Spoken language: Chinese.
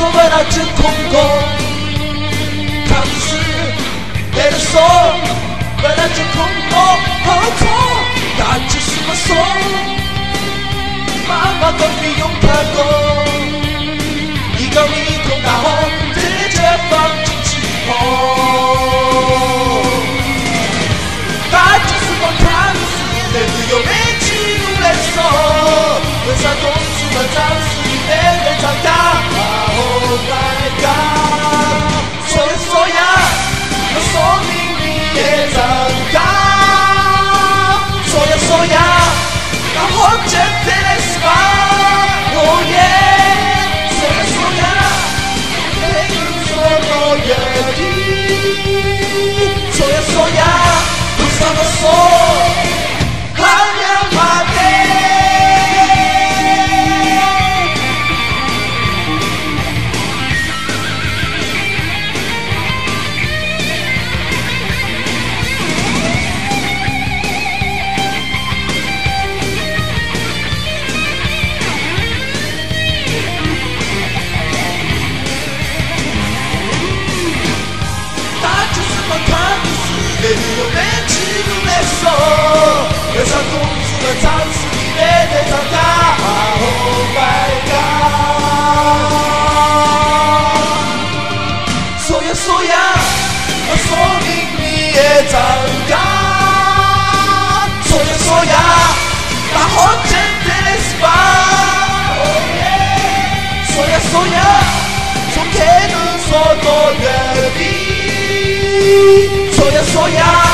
做不到真空过，他只是对着说，不到真空过，好错，他就是我说，妈妈都没用看过，一个迷空大火，直接放进气泡，他就是我看似人只有没记录来说，为啥总是我暂时一辈人长大。Oh my god！ 说呀说呀，那说明你也长大。说呀说呀，那我真的是吧 ？Oh yeah！ 说呀说呀，没说多远的。说呀说呀，不怎么说，还要怕的。你有没记录来说，为啥总是能长时你没得长大 ？Oh my god！ 说呀说呀，那说明你也长大。说呀说呀，那好真的是吧 ？Oh yeah！ 说呀说呀，从天能说多远的？说呀说呀。